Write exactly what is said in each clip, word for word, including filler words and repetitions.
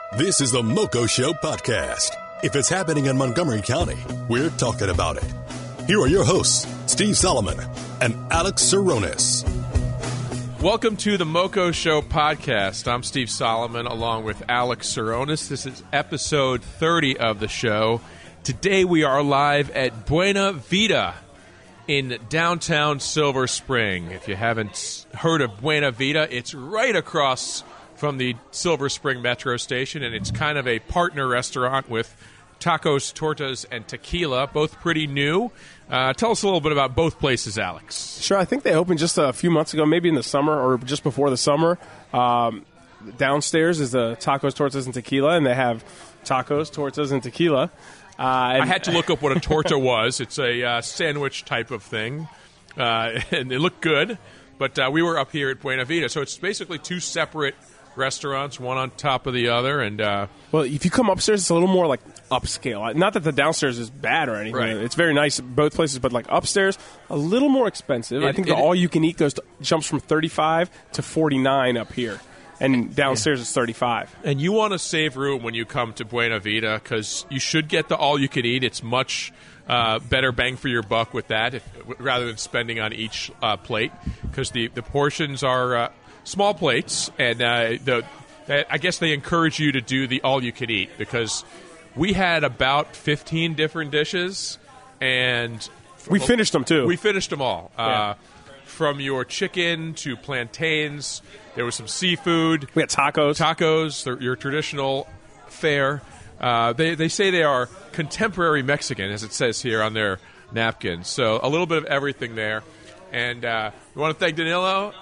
This is the Moco Show podcast. If it's happening in Montgomery County, we're talking about it. Here are your hosts, Steve Solomon and Alex Saronis. Welcome to the Moco Show podcast. I'm Steve Solomon along with Alex Saronis. This is episode thirty of the show. Today we are live at Buena Vita in downtown Silver Spring. If you haven't heard of Buena Vita, it's right across from the Silver Spring Metro Station, and it's kind of a partner restaurant with tacos, tortas, and tequila, both pretty new. Uh, tell us a little bit about both places, Alex. Sure. I think they opened just a few months ago, maybe in the summer or just before the summer. Um, downstairs is the tacos, tortas, and tequila, and they have tacos, tortas, and tequila. Uh, and I had to look up what a torta was. It's a uh, sandwich type of thing, uh, and it looked good. But uh, we were up here at Buena Vita, so it's basically two separate restaurants, one on top of the other. And uh, well, if you come upstairs, it's a little more like upscale. Not that the downstairs is bad or anything. Right. It's very nice both places, but like upstairs, a little more expensive. It, I think it, the all-you-can-eat goes to, jumps from thirty-five to forty-nine up here, and downstairs yeah. is thirty-five. And you want to save room when you come to Buena Vita because you should get the all-you-can-eat. It's much uh, better bang for your buck with that, if, rather than spending on each uh, plate, because the the portions are Uh, small plates, and uh, the, I guess they encourage you to do the all-you-can-eat because we had about fifteen different dishes, and we well, finished them too. We finished them all. Yeah. Uh, from your chicken to plantains, there was some seafood. We had tacos. Tacos, your traditional fare. Uh, they they say they are contemporary Mexican, as it says here on their napkins. So a little bit of everything there, and uh, we want to thank Danilo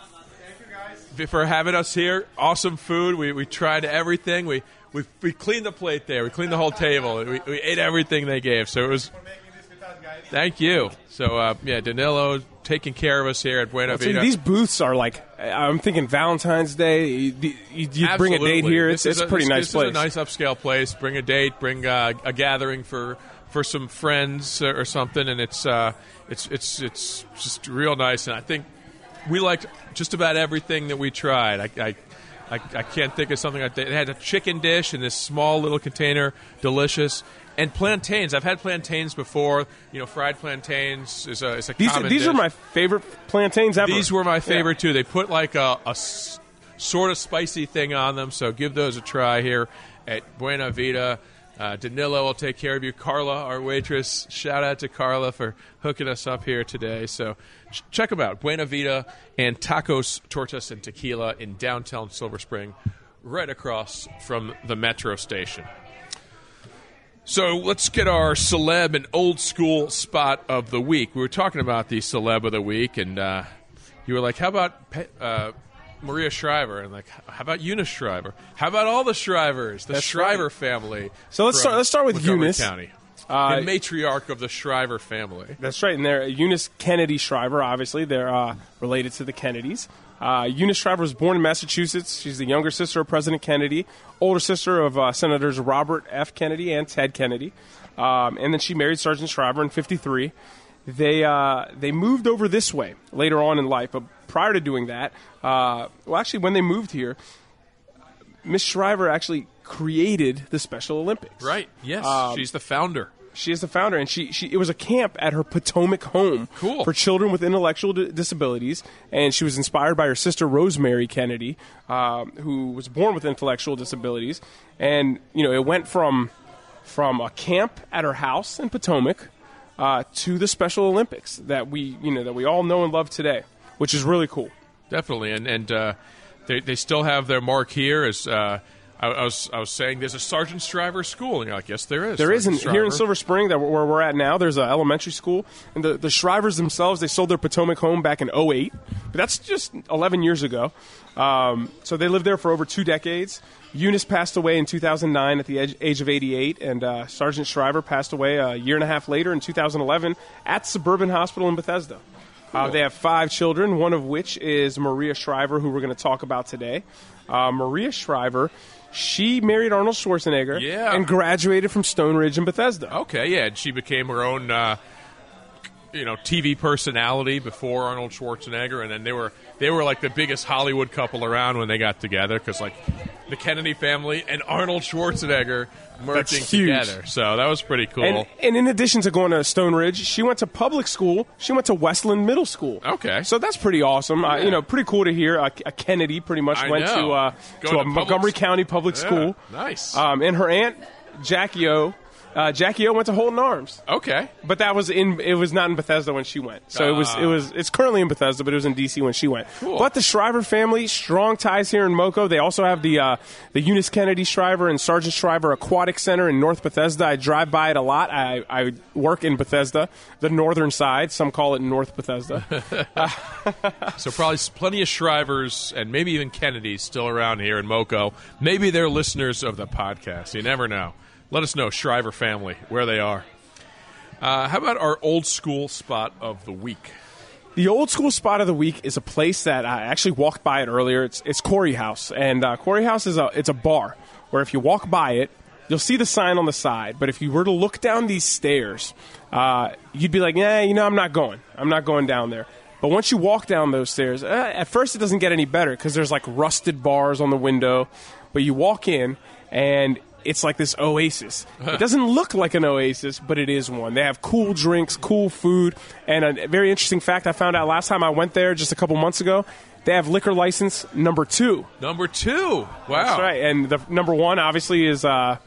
for having us here. Awesome food. We we tried everything. We we we cleaned the plate there. We cleaned the whole table. We, we ate everything they gave. So it was. Thank you. So uh, yeah, Danilo taking care of us here at Buena Vita. These booths are like, I'm thinking Valentine's Day. You, you, you bring a date here. It's, it's a, a pretty this, nice this place. This is a nice upscale place. Bring a date. Bring uh, a gathering for. for some friends or something, and it's uh, it's it's it's just real nice. And I think we liked just about everything that we tried. I I, I, I can't think of something like that. It had a chicken dish in this small little container, delicious. And plantains. I've had plantains before. You know, fried plantains is a, is a these, common These dish. are my favorite plantains ever. These were my favorite, yeah. too. They put like a, a s- sort of spicy thing on them, so give those a try here at Buena Vita. Uh, Danilo will take care of you. Carla, our waitress, shout out to Carla for hooking us up here today. So ch- check them out, Buena Vita and Tacos, Tortas, and Tequila in downtown Silver Spring, right across from the Metro Station. So let's get our celeb and old school spot of the week. We were talking about the celeb of the week, and uh, you were like, how about Pe- uh, Maria Shriver? And like, how about Eunice Shriver? How about all the Shrivers, the That's Shriver right. family? So let's start. Let's start with Montgomery Eunice County, uh, the matriarch of the Shriver family. That's right, and they're Eunice Kennedy Shriver. Obviously, they're uh, related to the Kennedys. Uh, Eunice Shriver was born in Massachusetts. She's the younger sister of President Kennedy, older sister of uh, Senators Robert F. Kennedy and Ted Kennedy. Um, and then she married Sergeant Shriver in fifty-three. They uh, they moved over this way later on in life, but prior to doing that, uh, well, actually, when they moved here, Miss Shriver actually created the Special Olympics. Right. Yes, Um, she's the founder. She is the founder, and she, she it was a camp at her Potomac home Cool. for children with intellectual d- disabilities, and she was inspired by her sister Rosemary Kennedy, um, who was born with intellectual disabilities, and you know it went from from a camp at her house in Potomac uh, to the Special Olympics that we you know that we all know and love today, which is really cool. Definitely, and and uh, they they still have their mark here as. Uh, I, I was I was saying there's a Sergeant Shriver school, and you're like, yes, there is. There is, Sergeant in, here in Shriver. Silver Spring, that where we're at now, there's an elementary school. And the, the Shrivers themselves, they sold their Potomac home back in oh eight. But that's just eleven years ago. Um, so they lived there for over two decades. Eunice passed away in two thousand nine at the age, age of eighty-eight, and uh, Sergeant Shriver passed away a year and a half later in two thousand eleven at Suburban Hospital in Bethesda. Cool. Uh, they have five children, one of which is Maria Shriver, who we're going to talk about today. Uh, Maria Shriver... She married Arnold Schwarzenegger Yeah. and graduated from Stone Ridge in Bethesda. Okay, yeah, and she became her own uh, you know, T V personality before Arnold Schwarzenegger, and then they were they were like the biggest Hollywood couple around when they got together, because like the Kennedy family and Arnold Schwarzenegger merging together. So that was pretty cool. And, and in addition to going to Stone Ridge, she went to public school. She went to Westland Middle School. Okay. So that's pretty awesome. Yeah. Uh, you know, pretty cool to hear. Uh, a Kennedy pretty much I went know. to uh, to, to a Montgomery sc- County public yeah, school. Nice. Um, and her aunt, Jackie O, Uh, Jackie O went to Holton Arms. Okay, but that was in. It was not in Bethesda when she went. So uh, it was. It was. It's currently in Bethesda, but it was in D C when she went. Cool. But the Shriver family, strong ties here in Moco. They also have the uh, the Eunice Kennedy Shriver and Sergeant Shriver Aquatic Center in North Bethesda. I drive by it a lot. I, I work in Bethesda, the northern side. Some call it North Bethesda. So probably plenty of Shrivers and maybe even Kennedys still around here in Moco. Maybe they're listeners of the podcast. You never know. Let us know, Shriver family, where they are. Uh, how about our old school spot of the week? The old school spot of the week is a place that I actually walked by it earlier. It's it's Corey House, and uh, Corey House is a it's a bar where if you walk by it, you'll see the sign on the side. But if you were to look down these stairs, uh, you'd be like, yeah, you know, I'm not going. I'm not going down there. But once you walk down those stairs, uh, at first it doesn't get any better because there's like rusted bars on the window. But you walk in and it's like this oasis. It doesn't look like an oasis, but it is one. They have cool drinks, cool food, and a very interesting fact I found out last time I went there just a couple months ago, they have liquor license number two. Number two. Wow. That's right. And the number one, obviously, is uh,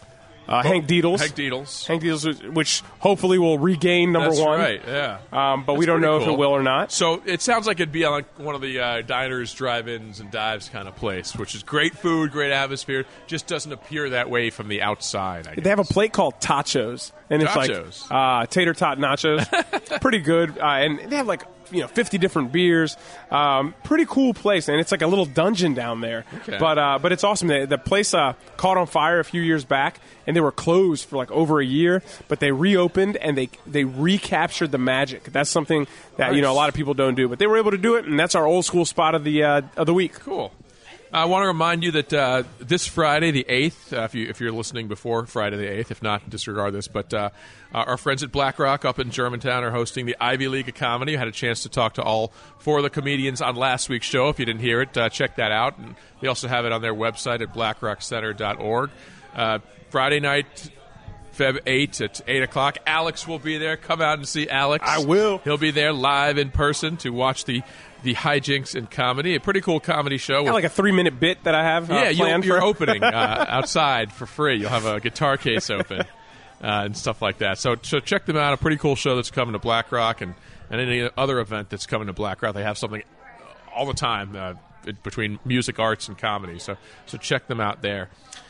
uh, Hank Deedles. Hank Deedles. Hank Deedles, which hopefully will regain number That's one. Right, yeah. Um, but That's we don't know cool. if it will or not. So it sounds like it'd be like one of the uh, diners, drive-ins, and dives kind of place, which is great food, great atmosphere. Just doesn't appear that way from the outside, I guess. They have a plate called tachos. And it's Tachos. like uh, tater tot nachos. Pretty good. Uh, and they have like, you know, fifty different beers. Um, pretty cool place. And it's like a little dungeon down there. Okay. But uh, but it's awesome. The, the place uh, caught on fire a few years back, and they were closed for like over a year. But they reopened, and they they recaptured the magic. That's something that, nice. you know, a lot of people don't do. But they were able to do it, and that's our old school spot of the uh, of the week. Cool. I want to remind you that uh, this Friday, the eighth, uh, if, you, if you're listening before Friday the eighth, if not, disregard this, but uh, our friends at Black Rock up in Germantown are hosting the Ivy League of Comedy. I had a chance to talk to all four of the comedians on last week's show. If you didn't hear it, uh, check that out. And they also have it on their website at black rock center dot org. Uh, Friday night, February eighth at eight o'clock. Alex will be there. Come out and see Alex. I will. He'll be there live in person to watch the the hijinks in comedy. A pretty cool comedy show. Got like a three-minute bit that I have uh, yeah, planned you're for. opening uh, outside for free. You'll have a guitar case open uh, and stuff like that. So, so check them out. A pretty cool show that's coming to Black Rock, and, and any other event that's coming to Black Rock. They have something all the time uh, between music, arts, and comedy. So, so check them out there.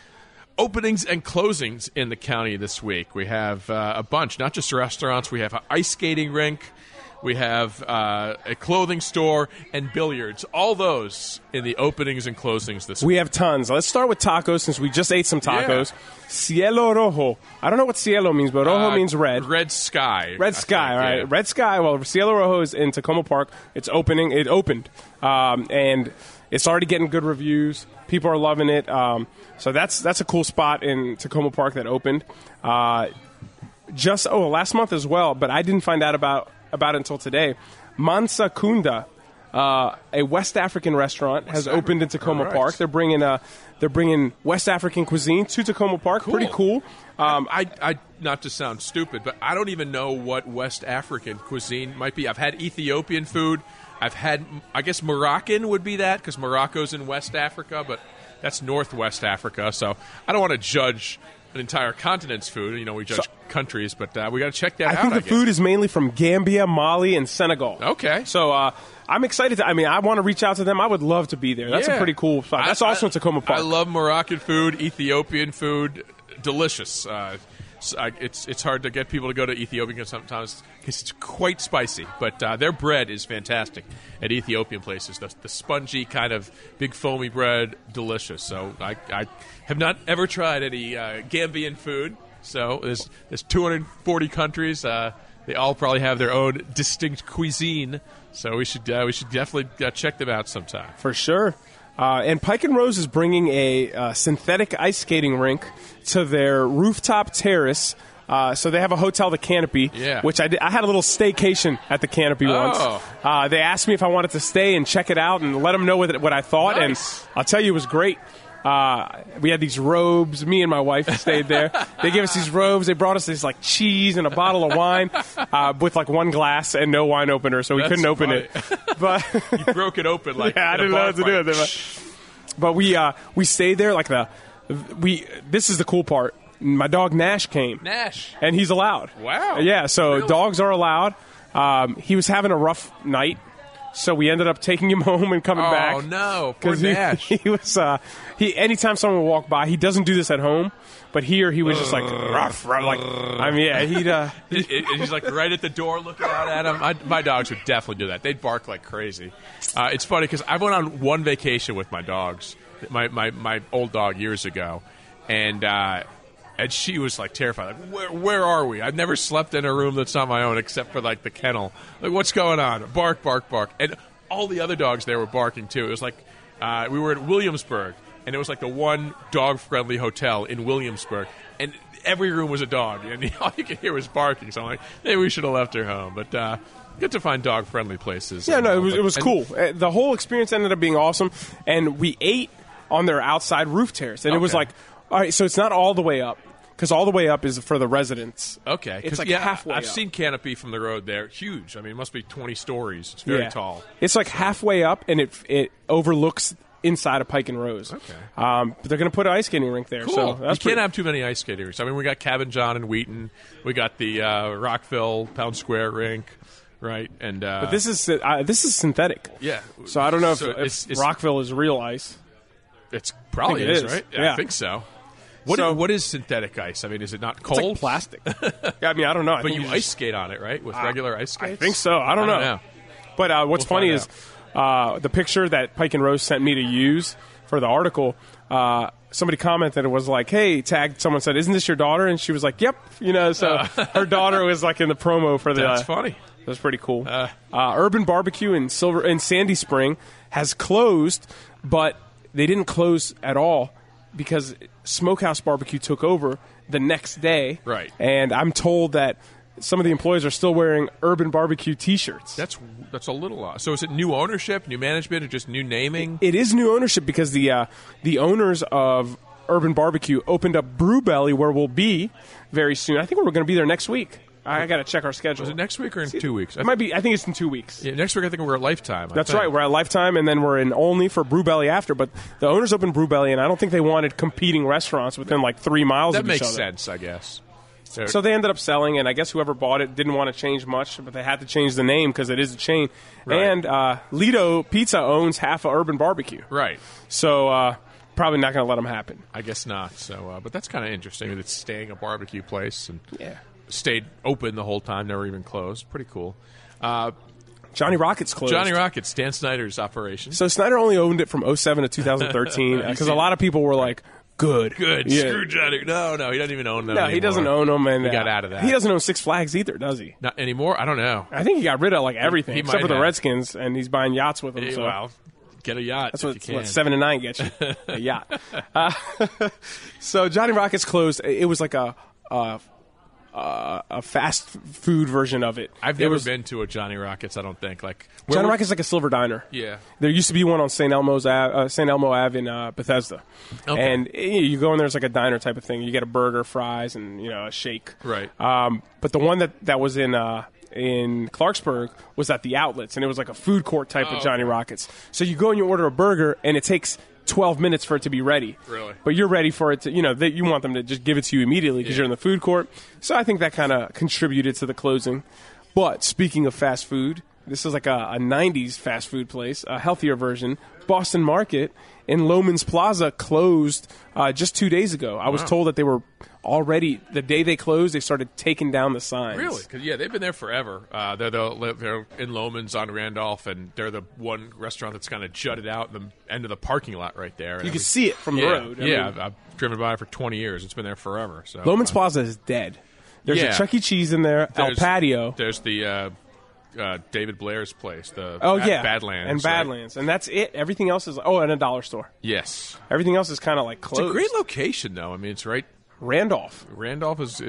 Openings and closings in the county this week. We have uh, a bunch, not just restaurants. We have an ice skating rink. We have uh, a clothing store and billiards. All those in the openings and closings this week. We have tons. Let's start with tacos since we just ate some tacos. Yeah. Cielo Rojo. I don't know what cielo means, but rojo uh, means red. Red sky. Red sky, think, right? Yeah. Red sky. Well, Cielo Rojo is in Tacoma Park. It's opening. It opened. Um, and it's already getting good reviews. People are loving it. Um, so that's that's a cool spot in Tacoma Park that opened. Uh, just, oh, last month as well, but I didn't find out about about it until today. Mansa Kunda, uh, a West African restaurant, West has African. opened in Tacoma right. Park. They're bringing uh, they're bringing West African cuisine to Tacoma Park. Cool. Pretty cool. Um, I, I, not to sound stupid, but I don't even know what West African cuisine might be. I've had Ethiopian food. I've had, I guess Moroccan would be that because Morocco's in West Africa, but that's Northwest Africa. So I don't want to judge an entire continent's food. You know, we judge so, countries, but uh, we got to check that I out. Think I think the food is mainly from Gambia, Mali, and Senegal. Okay. So uh, I'm excited to, I mean, I want to reach out to them. I would love to be there. That's yeah. a pretty cool spot. That's I, also in Tacoma Park. I love Moroccan food, Ethiopian food, delicious. Uh, it's it's hard to get people to go to Ethiopia because sometimes because it's quite spicy, but uh, their bread is fantastic at Ethiopian places. The, the spongy kind of big foamy bread, delicious. So I, I have not ever tried any uh, Gambian food. So there's there's two hundred forty countries. Uh, they all probably have their own distinct cuisine. So we should uh, we should definitely uh, check them out sometime. For sure. Uh, and Pike and Rose is bringing a uh, synthetic ice skating rink to their rooftop terrace Uh, so they have a hotel, the Canopy, Yeah. which I did. I had a little staycation at the Canopy Oh. once. Uh, they asked me if I wanted to stay and check it out and let them know what, what I thought, Nice. and I'll tell you, it was great. Uh, we had these robes. Me and my wife stayed there. They gave us these robes. They brought us this like cheese and a bottle of wine uh, with like one glass and no wine opener, so we That's couldn't open funny. it. But You broke it open like yeah, I in a didn't know bar what to do fight. with it. But, but we uh, we stayed there like the we. This is the cool part. My dog Nash came, Nash. and he's allowed. Wow. Yeah, so Really? dogs are allowed. Um, he was having a rough night, so we ended up taking him home and coming Oh, back. no. Poor Because he, Nash. he was, uh, he anytime someone would walk by, he doesn't do this at home, but here he was just like rough, rough, like I mean, yeah, he'd. Uh, It- it- he's like right at the door looking out at him. I, my dogs would definitely do that. They'd bark like crazy. Uh, it's funny because I went on one vacation with my dogs, my my, my old dog years ago, and uh, and she was like terrified. Like, where where are we? I've never slept in a room that's not my own except for like the kennel. Like, what's going on? Bark, bark, bark, and all the other dogs there were barking too. It was like uh, we were at Williamsburg. And it was like the one dog-friendly hotel in Williamsburg, and every room was a dog, and all you could hear was barking. So I'm like, maybe we should have left her home. But uh, good to find dog-friendly places. yeah, no, it was But- it was and- cool. Uh, The whole experience ended up being awesome, and we ate on their outside roof terrace, and it was Okay. like, all right, so it's not all the way up. Because all the way up is for the residents. Okay, 'cause, It's like yeah, halfway I've up. seen Canopy from the road there. Huge. I mean, it must be twenty stories. It's very Yeah. tall. It's like halfway up, and it it overlooks inside of Pike and Rose. Okay. Um, but they're going to put an ice skating rink there. Cool. So we that's can't pretty- have too many ice skaters. I mean, we got Cabin John and Wheaton. We got the uh, Rockville Pound Square rink, right? And uh, But this is uh, this is synthetic. yeah. So I don't know if, So if it's- it's- Rockville is real ice. It's probably I think it is, is. right? Yeah. I think so. What, So- is, what is synthetic ice? I mean, is it not It's cold? like plastic. yeah, I mean, I don't know. I But think you just- ice skate on it, right? With regular ice skates? I think so. I don't, I don't know. know. But uh, what's We'll funny find is uh, the picture that Pike and Rose sent me to use for the article. Uh, somebody commented, it was like, "Hey," tagged someone, said, "Isn't this your daughter?" And she was like, "Yep." You know, so her daughter was like in the promo for the. That's uh, funny. That's pretty cool. Uh, Uh, Urban Barbecue in Silver in Sandy Spring has closed, but they didn't close at all because Smokehouse Barbecue took over the next day. Right. And I'm told that some of the employees are still wearing Urban Barbecue T-shirts. That's that's a little odd. So is it new ownership, new management, or just new naming? It is new ownership because the uh, the owners of Urban Barbecue opened up Brew Belly, where we'll be very soon. I think we're going to be there next week. I got to check our schedule. Is it next week or in two weeks? I It might be. I think it's in two weeks. Yeah, next week I think we're at Lifetime. I That's think. right. We're at Lifetime, and then we're in Olney for Brew Belly after. But the owners opened Brew Belly, and I don't think they wanted competing restaurants within like three miles That of makes each other. sense, I guess. So, So they ended up selling, and I guess whoever bought it didn't want to change much, but they had to change the name because it is a chain. Right. And uh, Lido Pizza owns half of Urban Barbecue, right. so uh, probably not going to let them happen. I guess not. So, uh, but that's kind of interesting. That it's staying a barbecue place and Yeah. stayed open the whole time, never even closed. Pretty cool. Uh, Johnny Rockets closed. Johnny Rockets, Dan Snyder's operation. So Snyder only owned it from oh seven to two thousand thirteen because a lot of people were like, "Good, Good. Yeah. Screw Johnny. No, no, he doesn't even own them. No, he anymore. doesn't own them, and He uh, got out of that. He doesn't own Six Flags either, does he? Not anymore. I don't know. I think he got rid of like everything He except might for the have. Redskins, and he's buying yachts with them. Eh, so well, get a yacht that's if what, you can. what seven and nine get you, a yacht. Uh, so Johnny Rockets closed. It was like a a, a, a fast food version of it. I've It never was, been to a Johnny Rockets. I don't think. Like where Johnny were- Rockets is like a silver diner. Yeah. There used to be one on Saint Elmo's Ave, uh, Saint Elmo Ave in uh, Bethesda, Okay. and eh, you go in there. It's like a diner type of thing. You get a burger, fries, and you know a shake. Right. Um, but the one that that was in uh, in Clarksburg was at the outlets, and it was like a food court type Oh. of Johnny Rockets. So you go and you order a burger, and it takes twelve minutes for it to be ready. Really? But you're ready for it to, you know, they, you want them to just give it to you immediately because Yeah. you're in the food court. So I think that kind of contributed to the closing. But speaking of fast food, this is like a, a nineties fast food place, a healthier version. Boston Market in Loman's Plaza closed uh, just two days ago. I was Wow. told that they were already, the day they closed, they started taking down the signs. Really? Because yeah, they've been there forever. Uh, they're the they're in Loman's on Randolph, and they're the one restaurant that's kind of jutted out in the end of the parking lot right there. And You I can was- see it from yeah, the road. I yeah, mean, I've, I've driven by it for twenty years. It's been there forever. So Loman's uh, Plaza is dead. There's Yeah. a Chuck E. Cheese in there, El there's- Patio. There's the uh, uh, David Blair's place. The Oh, Bad- yeah. Badlands And right? Badlands. And that's it. Everything else is, oh, and a dollar store. Yes, Everything else is kind of like it's closed. a great location though. I mean, it's right. Randolph. Randolph is is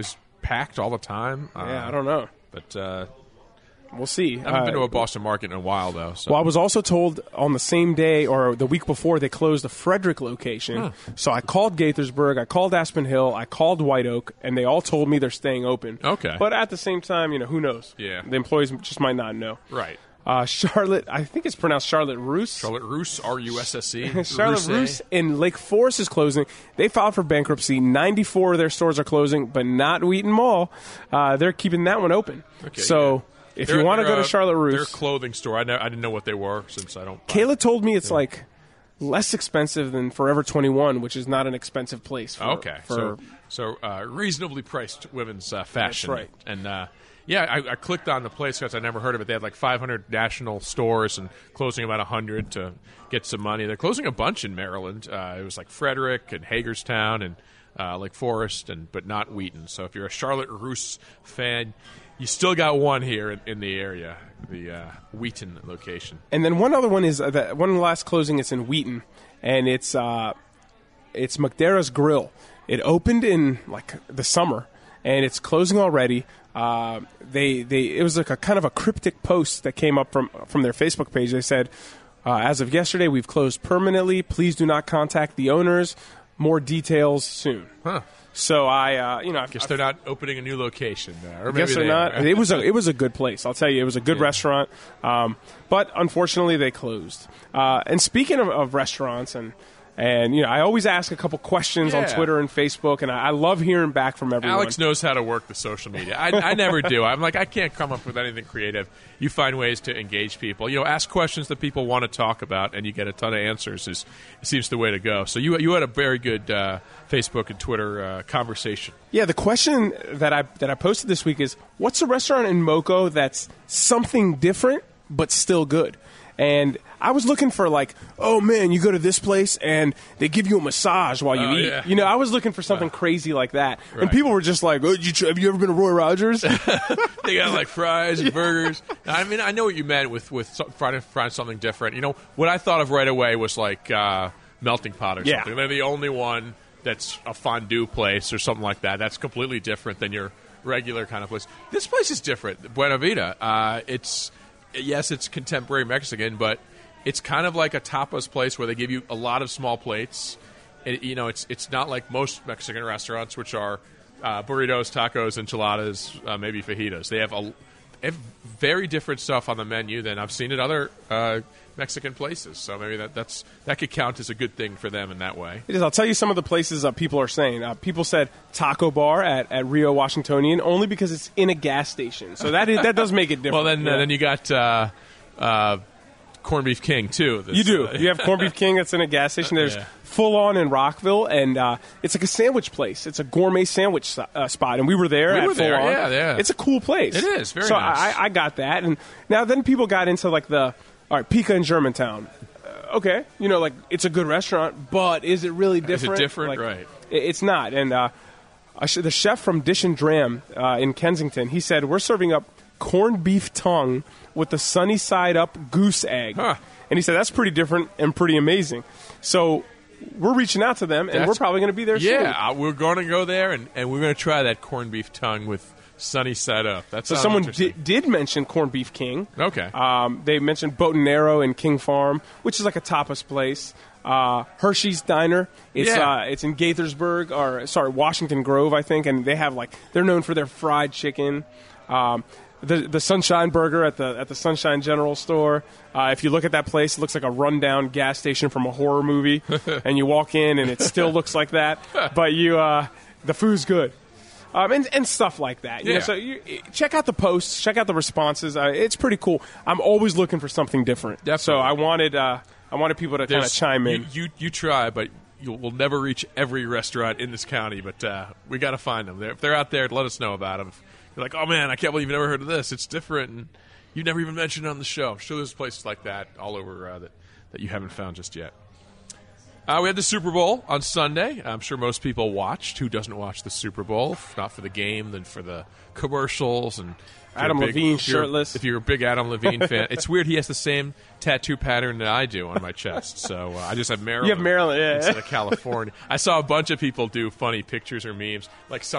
packed all the time? Yeah, uh, I don't know. But uh, we'll see. I haven't uh, been to a Boston market in a while, though. So. Well, I was also told on the same day or the week before they closed the Frederick location. Huh. So I called Gaithersburg, I called Aspen Hill, I called White Oak, and they all told me they're staying open. Okay. But at the same time, you know, who knows? Yeah. The employees just might not know. Right. Uh, Charlotte, I think it's pronounced Charlotte Russe. Charlotte Russe, R U S S E. Charlotte Russe in Lake Forest is closing. They filed for bankruptcy. ninety-four of their stores are closing, but not Wheaton Mall. Uh, they're keeping that one open. Okay, so yeah. if they're, you want to go uh, to Charlotte Russe. Their clothing store. I, know, I didn't know what they were since I don't. Kayla told me it's yeah. like less expensive than Forever twenty-one, which is not an expensive place. For, okay. For, so so uh, reasonably priced women's uh, fashion. That's right. And uh, yeah, I, I clicked on the place because I never heard of it. They had like five hundred national stores and closing about one hundred to get some money. They're closing a bunch in Maryland. Uh, it was like Frederick and Hagerstown and uh, Lake Forest, and but not Wheaton. So if you're a Charlotte Russe fan, you still got one here in, in the area, the uh, Wheaton location. And then one other one is uh, that one last closing is in Wheaton, and it's uh, it's McDera's Grill. It opened in like the summer, and it's closing already. Uh, they they it was like a kind of a cryptic post that came up from from their Facebook page. They said, uh, as of yesterday, we've closed permanently. Please do not contact the owners. More details soon. Huh. So I, uh, you know, I guess they're not opening a new location. Uh, or I guess maybe they're they not. Are. It was a it was a good place. I'll tell you, it was a good yeah. restaurant. Um, but unfortunately, they closed. Uh, and speaking of, of restaurants and. And, you know, I always ask a couple questions yeah. on Twitter and Facebook, and I, I love hearing back from everyone. Alex knows how to work the social media. I, I never do. I'm like, I can't come up with anything creative. You find ways to engage people. You know, ask questions that people want to talk about, and you get a ton of answers. Is it seems the way to go. So you you had a very good uh, Facebook and Twitter uh, conversation. Yeah, the question that I that I posted this week is, what's a restaurant in Moco that's something different but still good? And I was looking for like, oh man, you go to this place and they give you a massage while you oh, eat. Yeah. You know, I was looking for something wow. crazy like that. Right. And people were just like, oh, did you try, have you ever been to Roy Rogers? They got like fries and burgers. I mean, I know what you meant with with finding find something different. You know, what I thought of right away was like uh, Melting Pot or yeah. something. They're the only one that's a fondue place or something like that. That's completely different than your regular kind of place. This place is different. Buena Vida. Uh, it's yes, it's contemporary Mexican, but it's kind of like a tapas place where they give you a lot of small plates. It, you know, it's it's not like most Mexican restaurants, which are uh, burritos, tacos, enchiladas, uh, maybe fajitas. They have a they have very different stuff on the menu than I've seen at other uh, Mexican places. So maybe that that's that could count as a good thing for them in that way. It is. I'll tell you some of the places uh, people are saying. Uh, people said Taco Bar at, at Rio Washingtonian only because it's in a gas station. So that is, that does make it different. Well, then yeah. uh, then you got. Uh, uh, Corned Beef King, too. This, you do. Uh, you have Corned Beef King that's in a gas station. There's yeah. Full On in Rockville, and uh, it's like a sandwich place. It's a gourmet sandwich uh, spot, and we were there we at were Full there. On. Yeah, yeah. It's a cool place. It is, very so nice. I, I got that, and now then people got into like the, all right, Pika in Germantown. Uh, okay, you know, like it's a good restaurant, but is it really different? Is it different? Like, right. It, it's not, and uh, the chef from Dish and Dram uh, in Kensington, he said, we're serving up corned beef tongue with the sunny side up goose egg. Huh. And he said, that's pretty different and pretty amazing. So we're reaching out to them, and that's, we're probably going to be there yeah, soon. Yeah, uh, we're going to go there, and, and we're going to try that corned beef tongue with sunny side up. That's so someone di- did mention Corned Beef King. Okay. Um, they mentioned Botanero and King Farm, which is like a tapas place. Uh, Hershey's Diner. It's yeah. uh, it's in Gaithersburg, or sorry, Washington Grove, I think, and they have like they're known for their fried chicken. Um, The the Sunshine Burger at the at the Sunshine General Store. Uh, if you look at that place, it looks like a rundown gas station from a horror movie. And you walk in, and it still looks like that. But you, uh, the food's good, um, and and stuff like that. You yeah. know, so you, check out the posts, check out the responses. Uh, it's pretty cool. I'm always looking for something different. Definitely. So I wanted uh, I wanted people to kind of chime in. You, you you try, but you will never reach every restaurant in this county. But uh, we got to find them. They're, if they're out there, let us know about them. You're like, oh man, I can't believe you've never heard of this. It's different, and you never even mentioned it on the show. I'm sure there's places like that all over uh, that, that you haven't found just yet. Uh, we had the Super Bowl on Sunday. I'm sure most people watched. Who doesn't watch the Super Bowl? If not for the game, then for the commercials. And Adam big, Levine if you're- shirtless. If you're a big Adam Levine fan. It's weird he has the same tattoo pattern that I do on my chest. So uh, I just have Maryland, You have Maryland, yeah. instead of California. I saw a bunch of people do funny pictures or memes, like some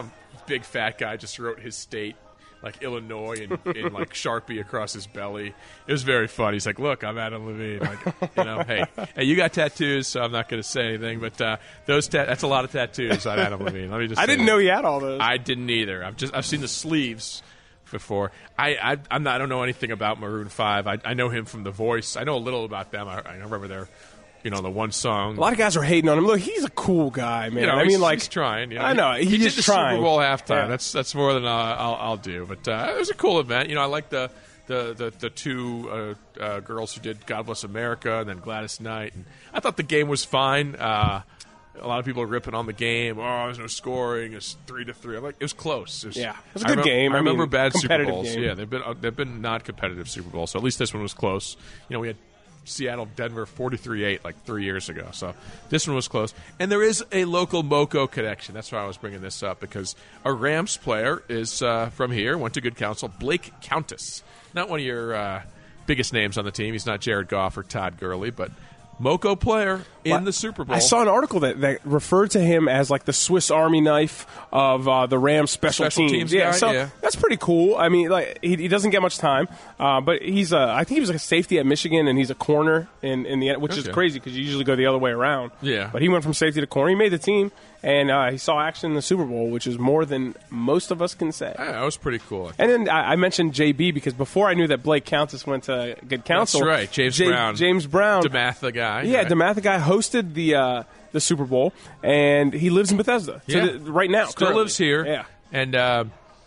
big fat guy just wrote his state, like Illinois, in, in like Sharpie across his belly. It was very fun. He's like, "Look, I'm Adam Levine. Like, you know, hey, hey, you got tattoos, so I'm not going to say anything, but uh, those ta- that's a lot of tattoos on Adam Levine. Let me just. I say didn't that. know he had all those. I didn't either. I've just I've seen the sleeves before. I, I I'm not. I don't know anything about Maroon Five. I, I know him from The Voice. I know a little about them. I, I remember their, you know, the one song. A lot of guys are hating on him. Look, he's a cool guy, man. You know, I he's, mean, like he's trying. You know, I know he, he's he did just the trying. Super Bowl halftime. Yeah. That's that's more than I'll, I'll, I'll do. But uh, it was a cool event. You know, I like the the the, the two uh, uh, girls who did God Bless America and then Gladys Knight. And I thought the game was fine. Uh, a lot of people are ripping on the game. Oh, there's no scoring. It's three to three. I'm like, it was close. It was, Yeah, it was a I good remem- game. I, I remember mean, bad Super competitive Bowls. game. Yeah, they've been uh, they've been not competitive Super Bowls. So at least this one was close. You know, we had Seattle, Denver, forty-three eight like three years ago. So this one was close. And there is a local Moco connection. That's why I was bringing this up, because a Rams player is uh, from here, went to good counsel, Blake Countess. Not one of your uh, biggest names on the team. He's not Jared Goff or Todd Gurley, but Moco player in Well, the Super Bowl. I saw an article that, that referred to him as like the Swiss Army knife of uh, the Rams special, Special teams yeah, guy, so yeah. that's pretty cool. I mean, like he, he doesn't get much time, uh, but he's a, I think he was like a safety at Michigan, and he's a corner in, in the which is Okay. crazy because you usually go the other way around. Yeah. but he went from safety to corner. He made the team, and uh, he saw action in the Super Bowl, which is more than most of us can say. Yeah, that was pretty cool. And then I, I mentioned J B because before I knew that Blake Countess went to good counsel. That's right, James J- Brown. James Brown. DeMatha guy. Yeah, right? DeMatha guy hosted the uh, the Super Bowl, and he lives in Bethesda to Yeah. the- right now. Still currently. lives here. Yeah. And uh,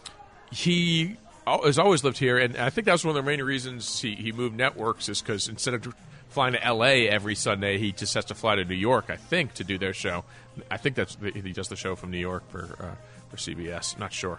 he al- has always lived here. And I think that was one of the main reasons he, he moved networks, is because instead of flying to L A every Sunday, he just has to fly to New York, I think, to do their show. I think that's the, he does the show from New York for, uh, for C B S. Not sure.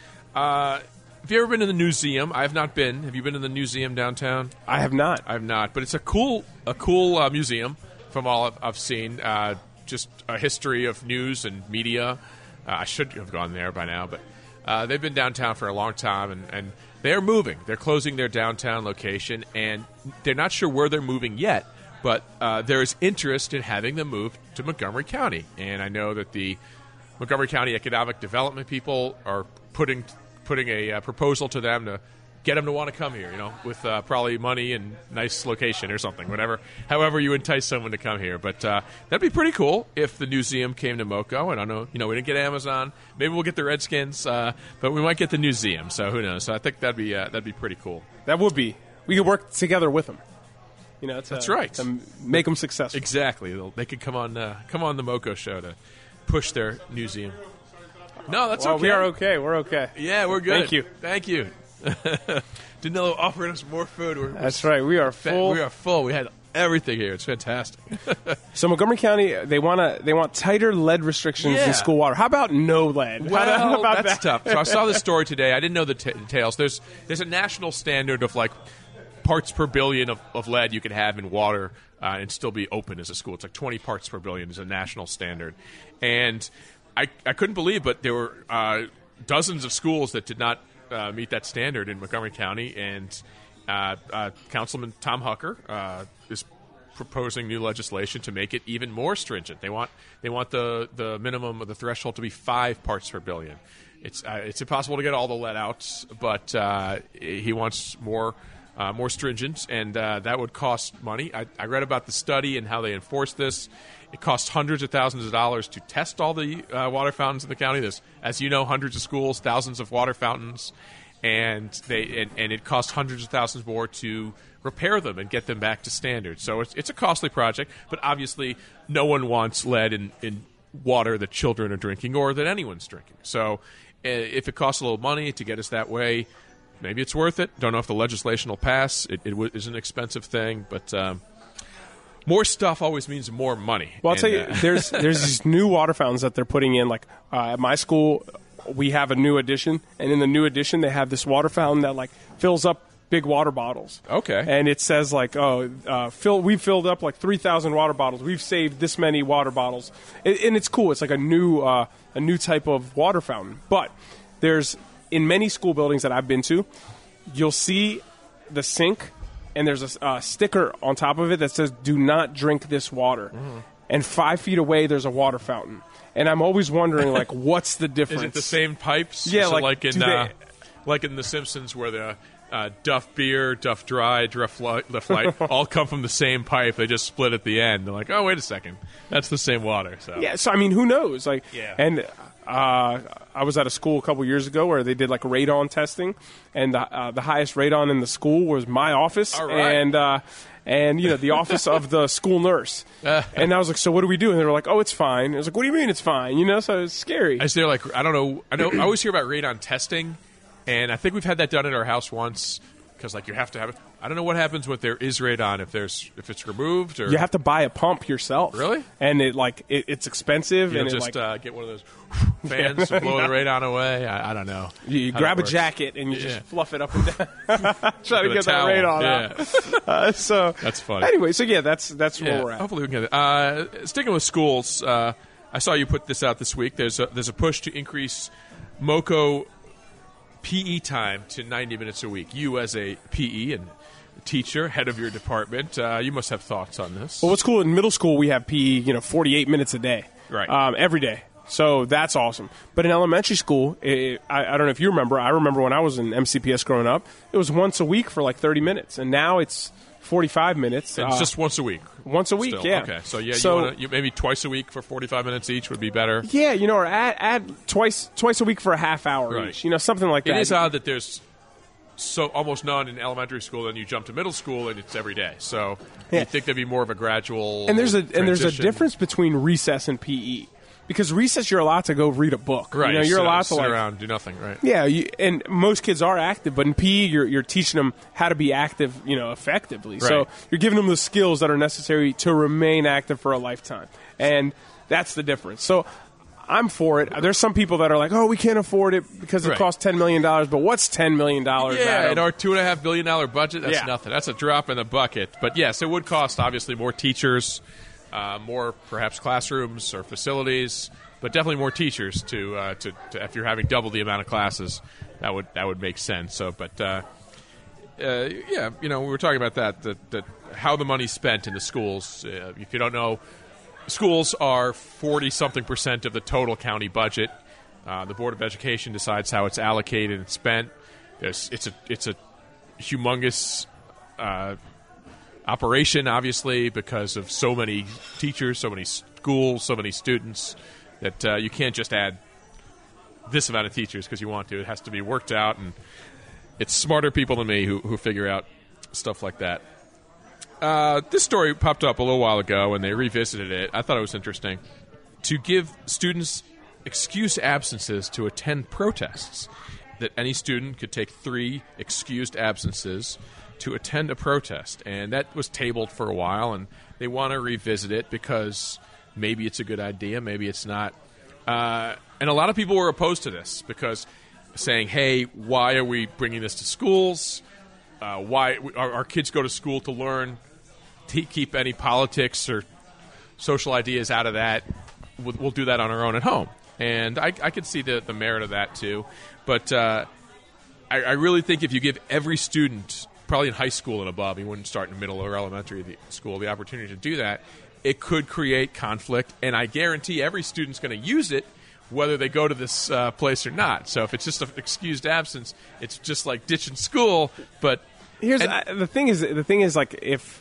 Uh, have you ever been to the Newseum? I have not been. Have you been to the Newseum downtown? I have not. I have not, but it's a cool, a cool uh, museum from all I've, I've seen. Uh, just a history of news and media. Uh, I should have gone there by now, but uh, they've been downtown for a long time, and, and they're moving. They're closing their downtown location, and they're not sure where they're moving yet, but uh, there is interest in having them move to Montgomery County. And I know that the Montgomery County Economic Development people are putting putting a uh, proposal to them to get them to want to come here, you know, with uh, probably money and nice location or something, whatever. However you entice someone to come here. But uh, that'd be pretty cool if the Newseum came to Moco. And I know, you know, we didn't get Amazon. Maybe we'll get the Redskins, uh, but we might get the Newseum. So who knows? So I think that'd be uh, that'd be pretty cool. That would be. We could work together with them. You know, to, That's right. To make them successful. Exactly. They'll, they could come on uh, come on the Moco show to push their Newseum. No, that's Well, okay. we are okay. We're okay. Yeah, we're good. Thank you. Thank you. Danilo offered us more food. We're, That's right. We are fa- full. We are full. We had everything here. It's fantastic. So Montgomery County, they want to they want tighter lead restrictions Yeah. in school water. How about no lead? Well, how, how about that's that? tough. So I saw this story today. I didn't know the t- details. There's there's a national standard of like parts per billion of, of lead you can have in water uh, and still be open as a school. It's like twenty parts per billion is a national standard. And I, I couldn't believe, but there were uh, dozens of schools that did not uh, meet that standard in Montgomery County. And uh, uh, Councilman Tom Hucker uh, is proposing new legislation to make it even more stringent. They want they want the, the minimum of the threshold to be five parts per billion. It's uh, it's impossible to get all the lead out, but uh, he wants more uh, more stringent, and uh, that would cost money. I, I read about the study and how they enforce this. It costs hundreds of thousands of dollars to test all the uh, water fountains in the county. There's, as you know, hundreds of schools, thousands of water fountains, and they and, and it costs hundreds of thousands more to repair them and get them back to standard. So it's it's a costly project, but obviously no one wants lead in, in water that children are drinking or that anyone's drinking. So uh, if it costs a little money to get us that way, maybe it's worth it. Don't know if the legislation will pass. It, it w- is an expensive thing, but um, more stuff always means more money. Well, I'll And, tell you, uh, there's there's these new water fountains that they're putting in. Like uh, at my school, we have a new addition, and in the new addition, they have this water fountain that like fills up big water bottles. Okay. And it says like, oh, uh, fill, we've filled up like three thousand water bottles. We've saved this many water bottles, and, and it's cool. It's like a new uh, a new type of water fountain. But there's in many school buildings that I've been to, you'll see the sink, and there's a uh, sticker on top of it that says, "Do not drink this water." Mm-hmm. and five feet away there's a water fountain. And I'm always wondering, like, what's the difference? Is it the same pipes? Yeah, so like, like in do uh, they- like in The Simpsons, where the uh, Duff Beer, Duff Dry, Duff Light, Duff Light all come from the same pipe. They just split at the end. They're like, oh, wait a second, that's the same water. So Yeah, so I mean, who knows? Like, Yeah. and uh, I was at a school a couple years ago where they did like radon testing, and the, uh, the highest radon in the school was my office, All right. and uh, and you know the office of the school nurse. And I was like, so what do we do? And they were like, oh, it's fine. I was like, what do you mean it's fine? You know, so it's scary. I was there like I don't know. I know I always hear about radon testing, and I think we've had that done at our house once because like you have to have it. I don't know what happens when there is radon if there's if it's removed or You have to buy a pump yourself. Really? And it like it, it's expensive, you and know, it, just like, uh, get one of those fans to blow the radon away. I, I don't know. you, you how grab that a works. jacket and you Yeah. just fluff it up and down, try to With a get that towel. radon Yeah. out. Uh, so That's funny. Anyway, so yeah, that's that's where Yeah, we're at. hopefully we can get it. Uh, sticking with schools, uh, I saw you put this out this week. There's a, there's a push to increase MoCo P E time to ninety minutes a week. You as a P E and teacher, head of your department, uh, you must have thoughts on this. Well, what's cool in middle school, we have P E, you know, forty-eight minutes a day, Right. Um, every day. So that's awesome. But in elementary school, it, I, I don't know if you remember. I remember when I was in M C P S growing up, it was once a week for like thirty minutes, and now it's forty-five minutes. It's uh, just once a week. once a week, Still. yeah. Okay, so yeah, So- you, wanna, you maybe twice a week for forty-five minutes each would be better. yeah, you know, or add, add twice twice a week for a half hour Right. each. You know, something like It that. is odd that there's so almost none in elementary school, then you jump to middle school and it's every day. So Yeah. you think there'd be more of a gradual and there's a and there's a transition? difference between recess and P E. Because recess, you're allowed to go read a book. Right, You know, you're sit, allowed to sit like around, do nothing. Right. Yeah, you, and most kids are active, but in P E, you're, you're teaching them how to be active, you know, effectively. So Right. you're giving them the skills that are necessary to remain active for a lifetime, and that's the difference. So I'm for it. There's some people that are like, "Oh, we can't afford it because it Right. costs ten million dollars." But what's ten million dollars? Yeah, in our two and a half billion dollar budget, that's Yeah. nothing. That's a drop in the bucket. But yes, it would cost obviously more teachers, uh, more perhaps classrooms or facilities, but definitely more teachers to, uh, to to if you're having double the amount of classes, that would that would make sense. So, but uh, uh, yeah, you know, we were talking about that that, that how the money's spent in the schools. Uh, if you don't know, schools are forty something percent of the total county budget. Uh, the Board of Education decides how it's allocated and spent. There's, it's a it's a humongous uh, operation, obviously, because of so many teachers, so many schools, so many students, that uh, you can't just add this amount of teachers because you want to. It has to be worked out, and it's smarter people than me who, who figure out stuff like that. Uh, this story popped up a little while ago, and they revisited it. I thought it was interesting. To give students excused absences to attend protests, that any student could take three excused absences to attend a protest. And that was tabled for a while, and they want to revisit it because maybe it's a good idea, maybe it's not. Uh, and a lot of people were opposed to this because saying, hey, why are we bringing this to schools? Uh, why our, our kids go to school to learn, to keep any politics or social ideas out of that. We'll, we'll do that on our own at home. And I, I could see the, the merit of that, too. But uh, I, I really think if you give every student, probably in high school and above, you wouldn't start in middle or elementary school, the opportunity to do that, it could create conflict. And I guarantee every student's going to use it, whether they go to this uh, place or not. So if it's just an excused absence, it's just like ditching school. But Here's and- uh, the thing is the thing is like if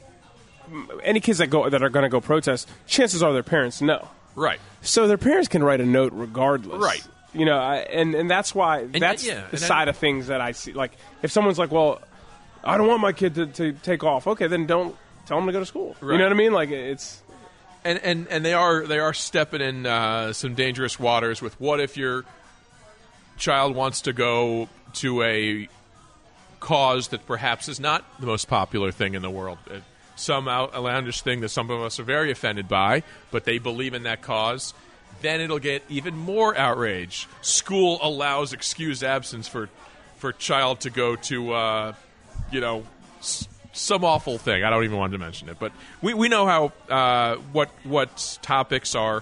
any kids that go that are going to go protest, chances are their parents know. right. So their parents can write a note regardless. Right. You know, I, and, and that's why, that's yeah, the and side I- of things that I see. Like, if someone's like, well, I don't want my kid to, to take off. Okay, then don't tell them to go to school. Right. You know what I mean? Like, it's... And, and and they are they are stepping in uh, some dangerous waters with what if your child wants to go to a cause that perhaps is not the most popular thing in the world. Uh, some outlandish thing that some of us are very offended by, but they believe in that cause, then it'll get even more outrage. School allows excused absence for for child to go to, uh, you know, s- some awful thing. I don't even want to mention it, but we, we know how uh, what what topics are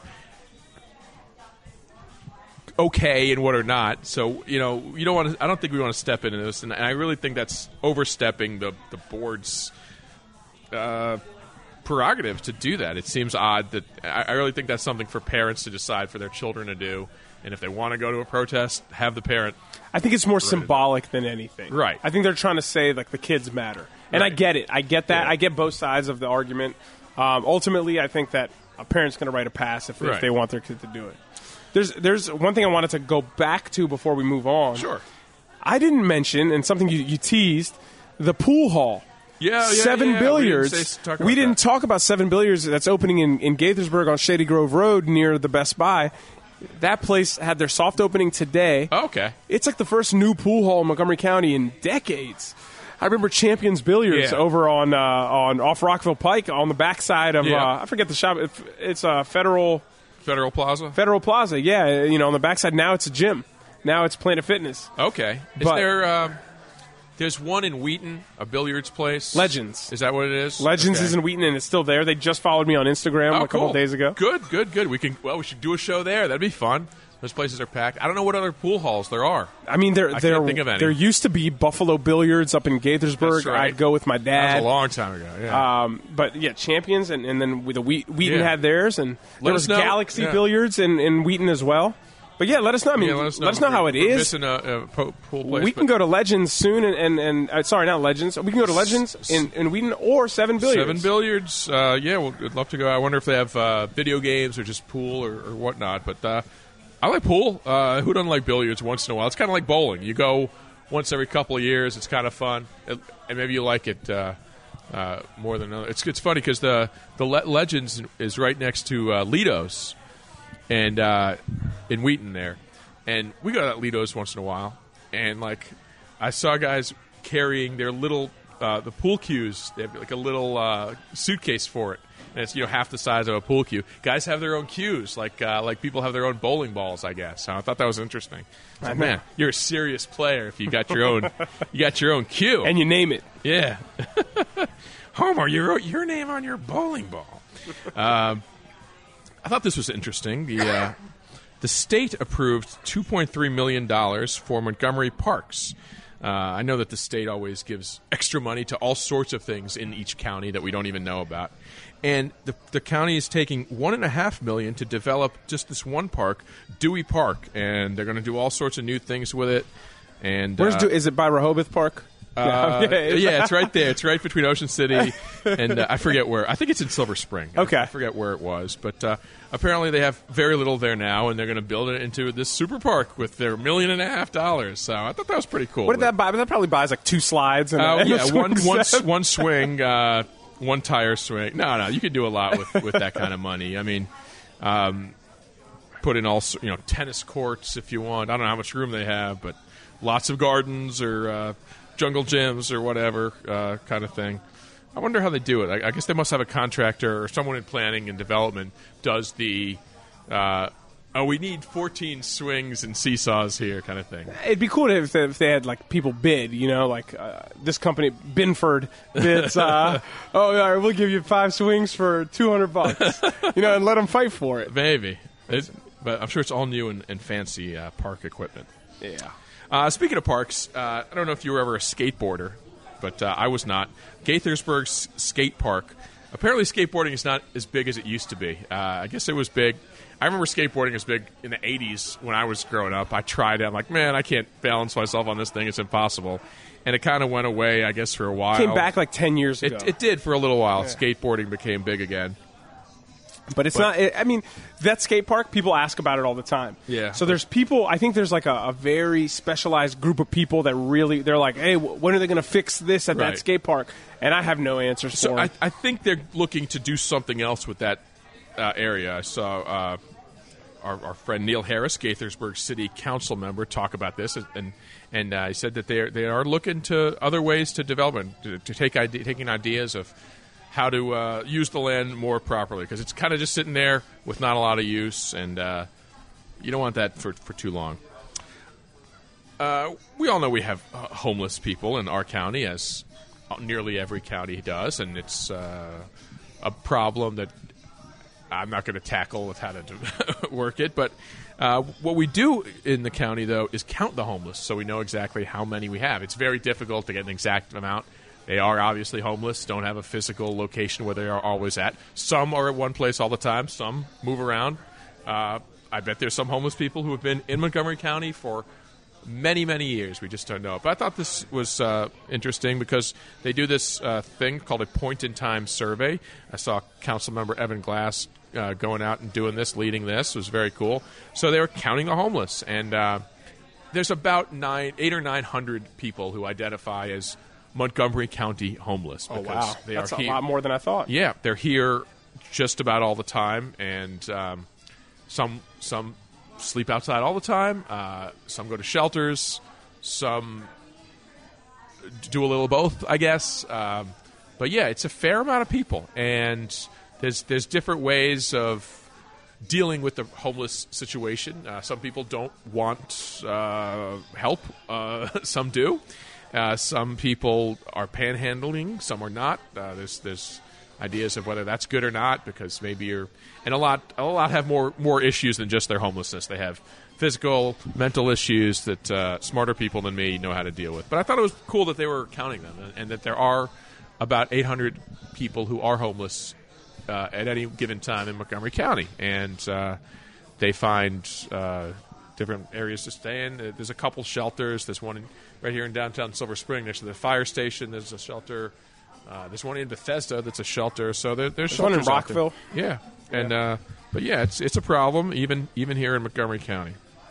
okay and what are not. So you know, you don't want to. I don't think we want to step into this, and I really think that's overstepping the the board's uh, prerogative to do that. It seems odd that I, I really think that's something for parents to decide for their children to do. And if they want to go to a protest, have the parent. I think it's more symbolic than anything. Right. I think they're trying to say, like, the kids matter. And right. I get it. I get that. Yeah. I get both sides of the argument. Um, ultimately, I think that a parent's going to write a pass if, right. if they want their kid to do it. There's there's one thing I wanted to go back to before we move on. Sure. I didn't mention, and something you, you teased, the pool hall. Yeah, yeah, Seven yeah. Billiards. We didn't, say, talk we didn't that. talk about Seven Billiards that's opening in, in Gaithersburg on Shady Grove Road near the Best Buy. That place had their soft opening today. Oh, okay. It's like the first new pool hall in Montgomery County in decades. I remember Champions Billiards Yeah. over on uh, on off Rockville Pike on the backside of Yeah. uh, I forget the shop. It's a uh, Federal Federal Plaza? Federal Plaza. Yeah, you know, on the backside now it's a gym. Now it's Planet Fitness. Okay. Is But- there... Um, there's one in Wheaton, a billiards place. Legends. Is that what it is? Legends Okay. is in Wheaton and it's still there. They just followed me on Instagram Oh, a couple cool. days ago. Good, good, good. We can. Well, we should do a show there. That'd be fun. Those places are packed. I don't know what other pool halls there are. I mean, there I there can't think of any. there used to be Buffalo Billiards up in Gaithersburg. That's right. I'd go with my That dad. was a long time ago. Yeah. Um, but yeah, Champions, and, and then with the Whe- Wheaton Yeah. had theirs, and Let there us was know. Galaxy Yeah. Billiards in, in Wheaton as well. But yeah, let us know. I mean, yeah, let us know, how it We're is. Missing a, a po- pool place. We can but go to Legends soon, and, and, and uh, sorry, not Legends. We can go to Legends in, in Wheaton or Seven Billiards. Seven Billiards. Uh, yeah, we'll, we'd love to go. I wonder if they have uh, video games or just pool or, or whatnot. But uh, I like pool. Uh, who doesn't like billiards once in a while? It's kind of like bowling. You go once every couple of years. It's kind of fun, it, and maybe you like it uh, uh, more than another. It's it's funny because the the Le- Legends is right next to uh, Lido's, and uh, in Wheaton there, and we go to that Lido's once in a while, and like I saw guys carrying their little uh, the pool cues. They have like a little uh, suitcase for it. And it's, you know, half the size of a pool cue. Guys have their own cues, like uh, like people have their own bowling balls, I guess. So I thought that was interesting. So, man, you're a serious player if you got your own you got your own cue. And you name it. Yeah. Homer, you wrote your name on your bowling ball. Um, I thought this was interesting. The uh, the state approved two point three million dollars for Montgomery Parks. Uh, I know that the state always gives extra money to all sorts of things in each county that we don't even know about. And the, the county is taking one and a half million to develop just this one park, Dewey Park, and they're going to do all sorts of new things with it. And Where's uh, Do- is it by Rehoboth Park? uh, Yeah. yeah, it's right there. It's right between Ocean City and uh, I forget where. I think it's in Silver Spring. Okay. I forget where it was, but uh, apparently they have very little there now, and they're going to build it into this super park with their million and a half dollars. So I thought that was pretty cool. What did that buy? That probably buys like two slides. And, a- Uh, and a yeah, swing one, one, set. one swing, uh, one tire swing. No, no, you could do a lot with, with that kind of money. I mean, um, put in all s- you know tennis courts if you want. I don't know how much room they have, but lots of gardens or uh, jungle gyms or whatever uh, kind of thing. I wonder how they do it. I, I guess they must have a contractor or someone in planning and development does the. Uh, Oh, we need fourteen swings and seesaws here, kind of thing. It'd be cool if they, if they had like people bid, you know, like uh, this company Binford bids. Uh, oh, all right, we'll give you five swings for two hundred bucks, you know, and let them fight for it. Maybe, it, but I'm sure it's all new and, and fancy uh, park equipment. Yeah. Uh, speaking of parks, uh, I don't know if you were ever a skateboarder, but uh, I was not. Gaithersburg's skate park. Apparently, skateboarding is not as big as it used to be. Uh, I guess it was big. I remember skateboarding was big in the eighties when I was growing up. I tried it. I'm like, man, I can't balance myself on this thing. It's impossible. And it kind of went away, I guess, for a while. Came back like ten years ago. It, it did for a little while. Skateboarding became big again. But it's not. It, I mean, that skate park, people ask about it all the time. Yeah. So there's people. I think there's like a, a very specialized group of people that really they're like, hey, w- when are they going to fix this at Right. that skate park? And I have no answers So for I, them. I think they're looking to do something else with that uh, area. I saw uh, our, our friend Neil Harris, Gaithersburg City Council member, talk about this, and and uh, he said that they are, they are looking to other ways to development, to, to take ide- taking ideas of how to uh, use the land more properly, because it's kind of just sitting there with not a lot of use, and uh, you don't want that for, for too long. Uh, we all know we have uh, homeless people in our county, as nearly every county does, and it's uh, a problem that I'm not going to tackle with how to do work it. But uh, what we do in the county, though, is count the homeless, so we know exactly how many we have. It's very difficult to get an exact amount. They are obviously homeless, don't have a physical location where they are always at. Some are at one place all the time. Some move around. Uh, I bet there's some homeless people who have been in Montgomery County for many, many years. We just don't know. But I thought this was uh, interesting because they do this uh, thing called a point-in-time survey. I saw Councilmember Evan Glass uh, going out and doing this, leading this. It was very cool. So they were counting the homeless. And uh, there's about nine, eight or nine hundred people who identify as Montgomery County homeless. Oh, because wow. they That's are a here. lot more than I thought. Yeah, they're here just about all the time. And um, some some... sleep outside all the time. Uh, some go to shelters. Some do a little of both, I guess. Um, but yeah, it's a fair amount of people, and there's there's different ways of dealing with the homeless situation. Uh, some people don't want uh, help. Uh, some do. Uh, some people are panhandling. Some are not. Uh, there's there's ideas of whether that's good or not, because maybe you're and a lot a lot have more more issues than just their homelessness. They have physical, mental issues that uh, smarter people than me know how to deal with. But I thought it was cool that they were counting them, and, and that there are about eight hundred people who are homeless uh, at any given time in Montgomery County, and uh, they find uh, different areas to stay in. There's a couple shelters. There's one in, right here in downtown Silver Spring next to the fire station. There's a shelter. Uh, there's one in Bethesda that's a shelter. So there, there's, there's one in shelters out Rockville. there. Yeah, Yeah. and uh, but yeah, it's it's a problem even even here in Montgomery County.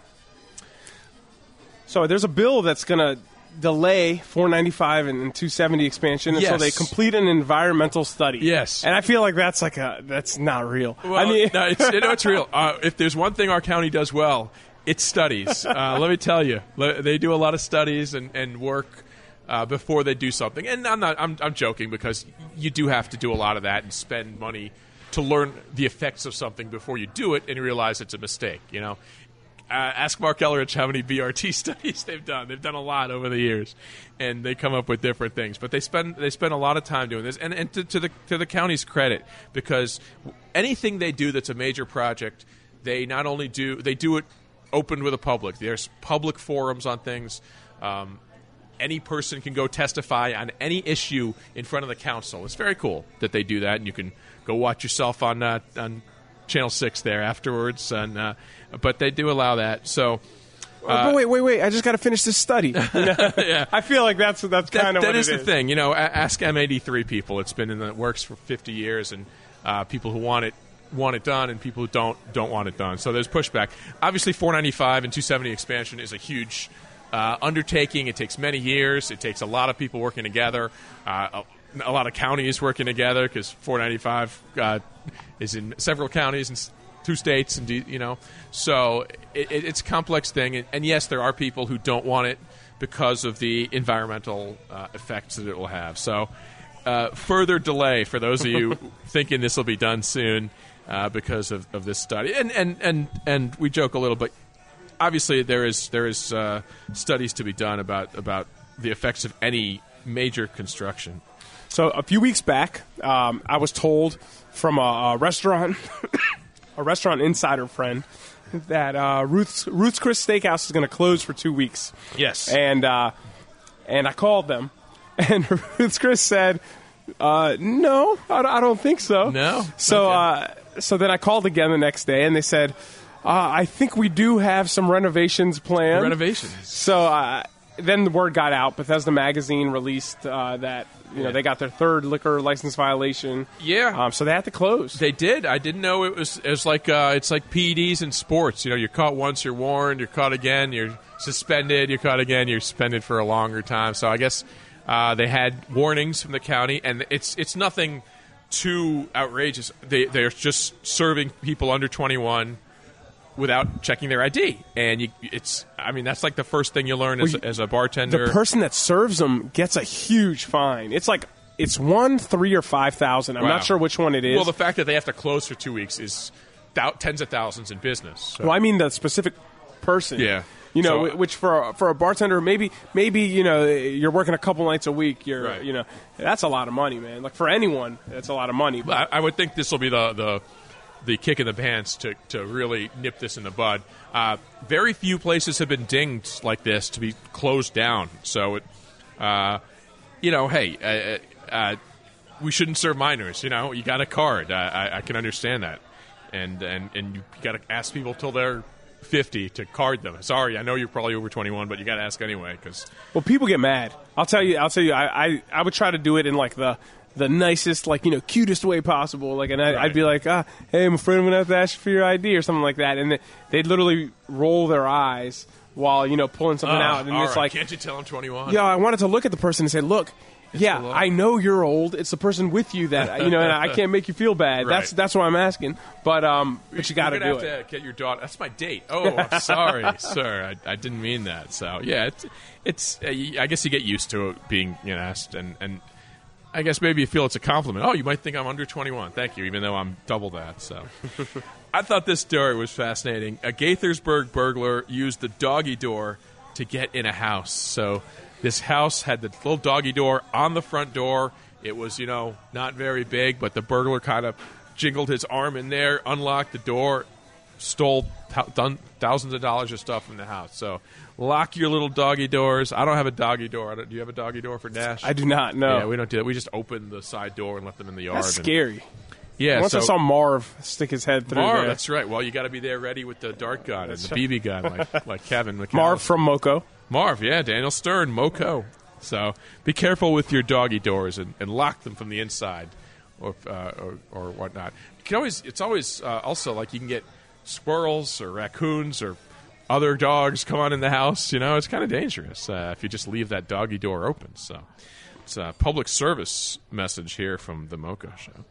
So there's a bill that's going to delay four ninety-five and, and two seventy expansion until Yes. they complete an environmental study. Yes. And I feel like that's like a that's not real. Well, I mean, no, it's, you know, it's real. Uh, if there's one thing our county does well, it's studies. Uh, let me tell you, Le- they do a lot of studies and, and work uh, before they do something. And I'm not. I'm, I'm joking, because you do have to do a lot of that and spend money to learn the effects of something before you do it and realize it's a mistake. You know. Uh, ask Mark Ellerich how many B R T studies they've done. They've done a lot over the years, and they come up with different things. But they spend they spend a lot of time doing this, and, and to, to the to the county's credit, because anything they do that's a major project, they not only do they do it open with the public. There's public forums on things. Um, any person can go testify on any issue in front of the council. It's very cool that they do that, and you can go watch yourself on uh, on Channel six there afterwards, and uh, but they do allow that. So, uh, but wait, wait, wait! I just got to finish this study. You know? yeah. I feel like that's that's that, kind of that what is it the thing. You know, a- ask M eighty-three people. It's been in the works for fifty years, and uh, people who want it want it done, and people who don't don't want it done. So there's pushback. Obviously, four ninety-five and two seventy expansion is a huge uh, undertaking. It takes many years. It takes a lot of people working together. Uh, a, a lot of counties working together, because four ninety-five uh, is in several counties and two states, and you know, so it, it, it's a complex thing. And, and yes, there are people who don't want it because of the environmental uh, effects that it will have. So, uh, further delay for those of you thinking this will be done soon uh, because of, of this study. And and and and we joke a little, but obviously there is there is uh, studies to be done about about the effects of any major construction. So a few weeks back, um, I was told from a, a restaurant, a restaurant insider friend, that uh, Ruth's Ruth's Chris Steakhouse is going to close for two weeks. Yes. And uh, and I called them, and Ruth's Chris said, uh, "No, I, I don't think so." No? So Okay. uh, so then I called again the next day, and they said, uh, "I think we do have some renovations planned." Renovations. So uh, then the word got out. Bethesda Magazine released uh, that you know Yeah. they got their third liquor license violation. Yeah. Um, so they had to close. They did. I didn't know it was. It was like uh, it's like P E Ds in sports. You know, you're caught once, you're warned. You're caught again, you're suspended. You're caught again, you're suspended for a longer time. So I guess uh, they had warnings from the county, and it's it's nothing too outrageous. They they're just serving people under twenty-one without checking their I D, and you, it's. I mean, that's like the first thing you learn as, Well, you- as a bartender. The person that serves them gets a huge fine. It's like it's one, three, or five thousand. I'm Wow. not sure which one it is. Well, the fact that they have to close for two weeks is thou- tens of thousands in business. So. Well, I mean the specific person. Yeah. You know, So- wh- which for a, for a bartender, maybe maybe you know you're working a couple nights a week. You're Right. you know that's a lot of money, man. Like for anyone, that's a lot of money. But I, I would think this will be the, the the kick in the pants to, to really nip this in the bud. Uh, very few places have been dinged like this to be closed down. So it, uh, you know, hey, uh, uh, we shouldn't serve minors. You know, you got a card. I, I, I can understand that, and and and you got to ask people till they're fifty to card them. Sorry, I know you're probably over twenty-one, but you got to ask anyway. Because well, people get mad. I'll tell you. I'll tell you. I, I, I would try to do it in like the the nicest, like, you know, cutest way possible. Like, and I, Right. I'd be like, ah, hey, I'm afraid I'm gonna have to ask you for your I D or something like that, and they, they'd literally roll their eyes while, you know, pulling something Oh, out, and all it's right. like, Can't you tell I'm twenty-one? yeah, I wanted to look at the person and say, look. Yeah, the law. I know you're old. It's the person with you that, you know, and I can't make you feel bad. Right. That's that's what I'm asking. But um, but you got to You're do gonna it. have to get your daughter. That's my date. Oh, I'm sorry, sir. I, I didn't mean that. So yeah, it's, it's uh, y- I guess you get used to it being, you know, asked, and and I guess maybe you feel it's a compliment. Oh, you might think I'm under twenty-one. Thank you, even though I'm double that. So I thought this story was fascinating. A Gaithersburg burglar used the doggy door to get in a house. So this house had the little doggy door on the front door. It was, you know, not very big, but the burglar kind of jingled his arm in there, unlocked the door, stole th- done thousands of dollars of stuff from the house. So lock your little doggy doors. I don't have a doggy door. I don't, do you have a doggy door for Dash? I do not know. Yeah, we don't do that. We just open the side door and let them in the yard. That's and- scary. Yeah, Once so I saw Marv stick his head through Marv, there. that's right. Well, you got to be there ready with the dart gun and the B B gun, like like Kevin McAllister. Marv from Moco. Marv, yeah, Daniel Stern, Moco. So be careful with your doggy doors and, and lock them from the inside, or uh, or, or whatnot. You can always, it's always uh, also like you can get squirrels or raccoons or other dogs come on in the house. You know, it's kind of dangerous uh, if you just leave that doggy door open. So it's a public service message here from the Moco Show.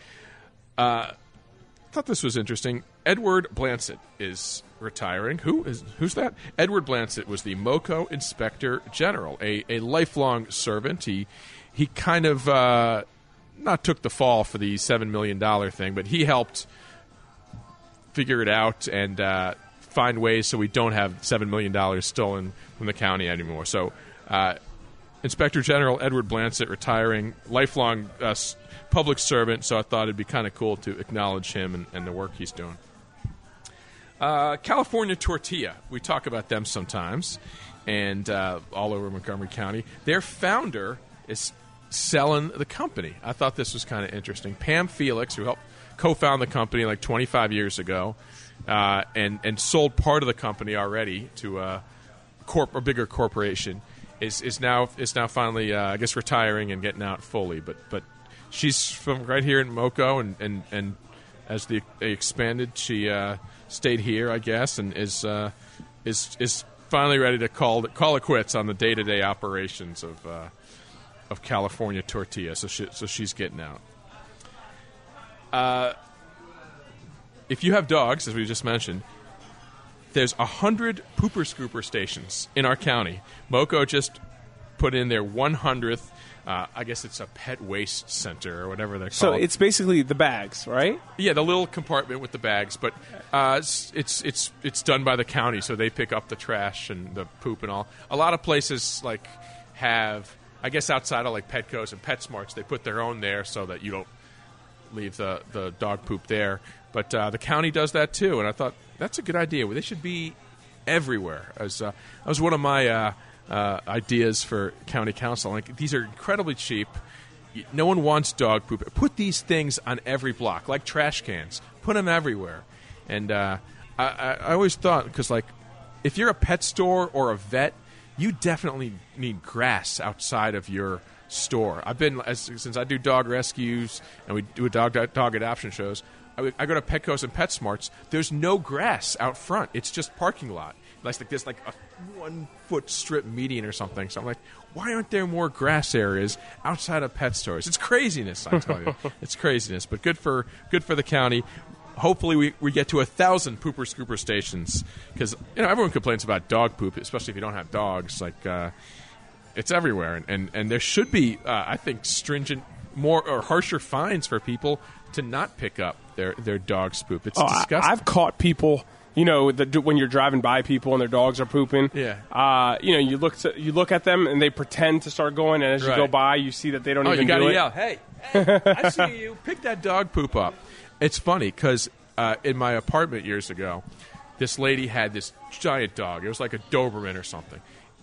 Uh, thought this was interesting. Edward Blancett is retiring. Who is who's that? Edward Blancett was the Moco Inspector General, a, a lifelong servant. He he kind of uh, not took the fall for the seven million dollar thing, but he helped figure it out and uh, find ways so we don't have seven million dollars stolen from the county anymore. So, uh, Inspector General Edward Blancett retiring, lifelong uh, s- public servant, so I thought it'd be kind of cool to acknowledge him and, and the work he's doing. Uh, California Tortilla, we talk about them sometimes, and uh, all over Montgomery County. Their founder is selling the company. I thought this was kind of interesting. Pam Felix, who helped co-found the company like twenty-five years ago, uh, and, and sold part of the company already to a, corp- a bigger corporation, is is now is now finally uh, I guess retiring and getting out fully. But but she's from right here in Moco, and, and, and as the they expanded, she uh, stayed here, I guess, and is uh, is is finally ready to call call it quits on the day to day operations of uh, of California Tortilla. So she, so she's getting out. Uh, if you have dogs, as we just mentioned, there's a hundred pooper scooper stations in our county. Moco just put in their one hundredth. Uh, I guess it's a pet waste center or whatever they're So called. it's basically the bags, right? Yeah, the little compartment with the bags, but uh, it's, it's it's it's done by the county, so they pick up the trash and the poop and all. A lot of places like have, I guess, outside of like Petco's and PetSmarts, they put their own there so that you don't leave the, the dog poop there. But uh, the county does that too, and I thought that's a good idea. They should be everywhere. As uh, that was one of my uh, uh, ideas for county council. Like, these are incredibly cheap. No one wants dog poop. Put these things on every block, like trash cans. Put them everywhere. And uh, I, I, I always thought, because like, if you're a pet store or a vet, you definitely need grass outside of your store. I've been as, since I do dog rescues and we do dog dog adoption shows. I, I go to Petco's and PetSmarts. There's no grass out front. It's just parking lot. It's like there's like a one foot strip median or something. So I'm like, why aren't there more grass areas outside of pet stores? It's craziness, I tell you. It's craziness. But good for good for the county. Hopefully we, we get to a thousand pooper scooper stations, because you know everyone complains about dog poop, especially if you don't have dogs. Like uh, it's everywhere, and, and, and there should be, uh, I think, stringent, more or harsher fines for people to not pick up their, their dog's poop. It's Oh, disgusting. I, I've caught people, you know, the, when you're driving by people and their dogs are pooping. Yeah. Uh, you know, you look to, you look at them and they pretend to start going, and as you Right. go by, you see that they don't Oh, even you got do to it. yell, hey, hey, I see you. Pick that dog poop up. It's funny because uh, in my apartment years ago, this lady had this giant dog. It was like a Doberman or something.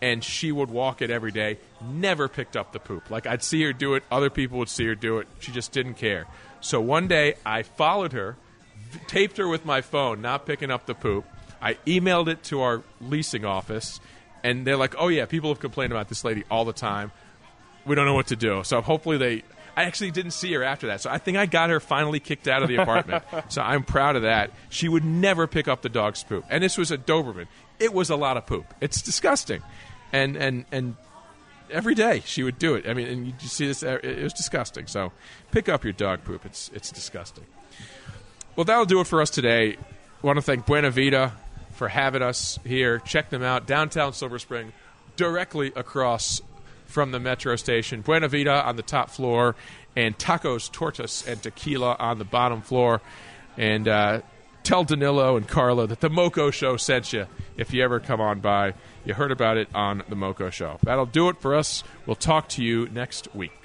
and she would walk it every day, never picked up the poop. Like, I'd see her do it, other people would see her do it. She just didn't care. So one day, I followed her, v- taped her with my phone, not picking up the poop. I emailed it to our leasing office, and they're like, oh, yeah, people have complained about this lady all the time. We don't know what to do. So hopefully they... I actually didn't see her after that. So I think I got her finally kicked out of the apartment. So I'm proud of that. She would never pick up the dog's poop. And this was a Doberman. It was a lot of poop. It's disgusting. And and and every day she would do it. I mean, and you see this, it was disgusting. So pick up your dog poop. It's it's disgusting. Well, that'll do it for us today. I want to thank Buena Vida for having us here. Check them out. Downtown Silver Spring, directly across from the metro station. Buena Vida on the top floor, and Tacos, Tortas, and Tequila on the bottom floor. And uh, tell Danilo and Carla that the Moco Show sent you if you ever come on by. You heard about it on the Moco Show. That'll do it for us. We'll talk to you next week.